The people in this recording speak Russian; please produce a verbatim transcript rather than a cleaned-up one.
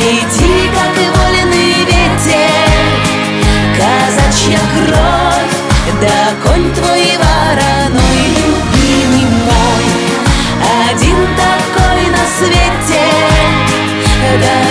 Иди, как и вольный ветер, казачья кровь, да конь твой вороной, любимый мой, один такой на свете, да.